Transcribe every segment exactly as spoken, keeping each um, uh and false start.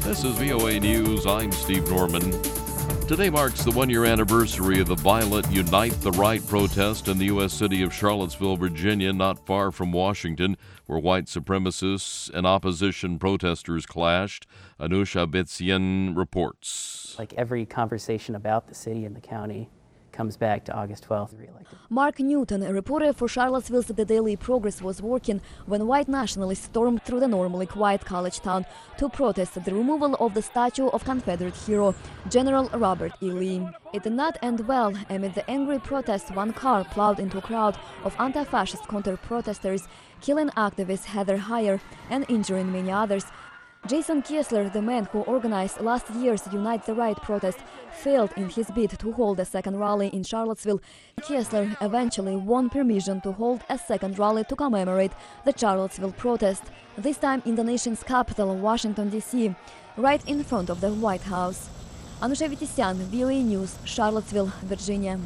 This is V O A News. I'm Steve Norman. Today marks the one-year anniversary of the violent Unite the Right protest in the U S city of Charlottesville, Virginia, not far from Washington, where white supremacists and opposition protesters clashed. Anusha Betsien reports. Like every conversation about the city and the county comes back to August twelfth, re-elected. Mark Newton, a reporter for Charlottesville's The Daily Progress, was working when white nationalists stormed through the normally quiet college town to protest the removal of the statue of Confederate hero General Robert E. Lee. It did not end well. Amid the angry protests, one car plowed into a crowd of anti-fascist counter-protesters, killing activist Heather Heyer and injuring many others. Jason Kessler, the man who organized last year's Unite the Right protest, failed in his bid to hold a second rally in Charlottesville. Kessler eventually won permission to hold a second rally to commemorate the Charlottesville protest, this time in the nation's capital, Washington, D C, right in front of the White House. Anusha Betsien, V O A News, Charlottesville, Virginia.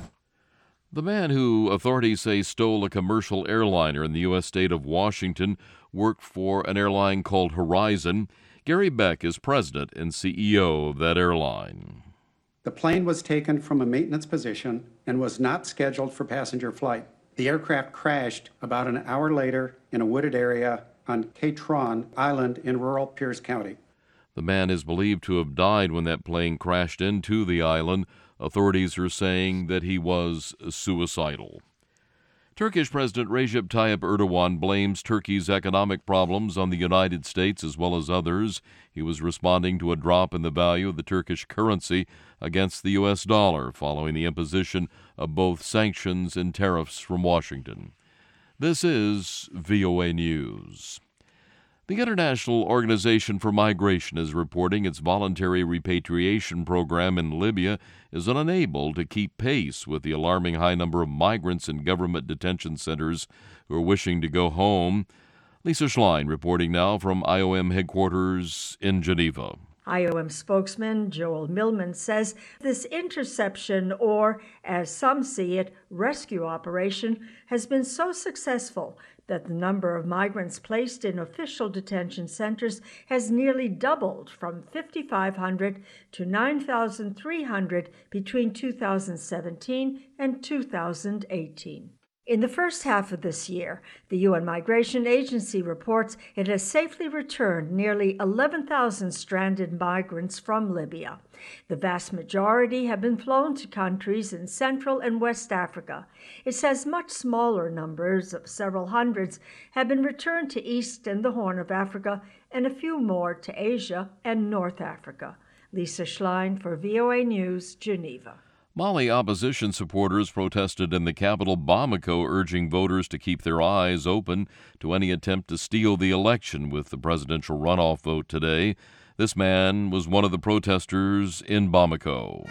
The man who authorities say stole a commercial airliner in the U S state of Washington worked for an airline called Horizon. Gary Beck is president and C E O of that airline. The plane was taken from a maintenance position and was not scheduled for passenger flight. The aircraft crashed about an hour later in a wooded area on Catron Island in rural Pierce County. The man is believed to have died when that plane crashed into the island. Authorities are saying that he was suicidal. Turkish President Recep Tayyip Erdogan blames Turkey's economic problems on the United States as well as others. He was responding to a drop in the value of the Turkish currency against the U S dollar following the imposition of both sanctions and tariffs from Washington. This is V O A News. The International Organization for Migration is reporting its voluntary repatriation program in Libya is unable to keep pace with the alarming high number of migrants in government detention centers who are wishing to go home. Lisa Schlein reporting now from I O M headquarters in Geneva. I O M spokesman Joel Millman says this interception, or as some see it, rescue operation, has been so successful that the number of migrants placed in official detention centers has nearly doubled from five thousand five hundred to nine thousand three hundred between two thousand seventeen and two thousand eighteen. In the first half of this year, the U N Migration Agency reports it has safely returned nearly eleven thousand stranded migrants from Libya. The vast majority have been flown to countries in Central and West Africa. It says much smaller numbers of several hundreds have been returned to East and the Horn of Africa, and a few more to Asia and North Africa. Lisa Schlein for V O A News, Geneva. Mali opposition supporters protested in the capital Bamako, urging voters to keep their eyes open to any attempt to steal the election with the presidential runoff vote today. This man was one of the protesters in Bamako.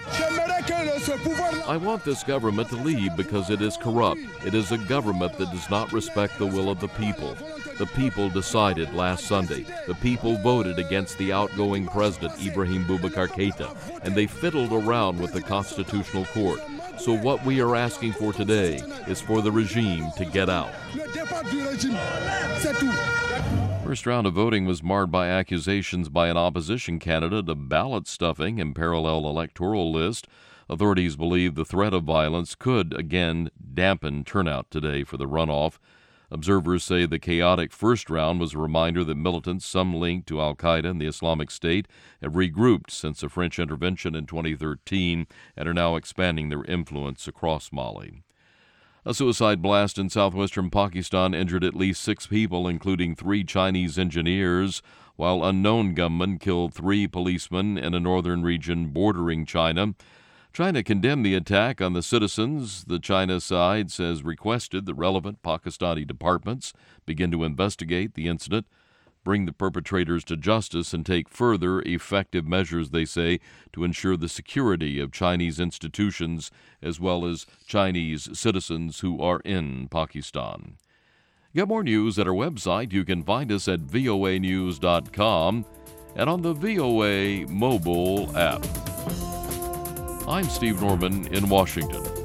I want this government to leave because it is corrupt. It is a government that does not respect the will of the people. The people decided last Sunday. The people voted against the outgoing president, Ibrahim Boubacar Keita, and they fiddled around with the Constitutional Court. So what we are asking for today is for the regime to get out. First round of voting was marred by accusations by an opposition candidate of ballot stuffing and parallel electoral list. Authorities believe the threat of violence could again dampen turnout today for the runoff. Observers say the chaotic first round was a reminder that militants, some linked to al-Qaeda and the Islamic State, have regrouped since the French intervention in twenty thirteen and are now expanding their influence across Mali. A suicide blast in southwestern Pakistan injured at least six people, including three Chinese engineers, while unknown gunmen killed three policemen in a northern region bordering China. China condemned the attack on the citizens. The China side says requested the relevant Pakistani departments begin to investigate the incident, bring the perpetrators to justice, and take further effective measures, they say, to ensure the security of Chinese institutions as well as Chinese citizens who are in Pakistan. Get more news at our website. You can find us at V O A news dot com and on the V O A mobile app. I'm Steve Norman in Washington.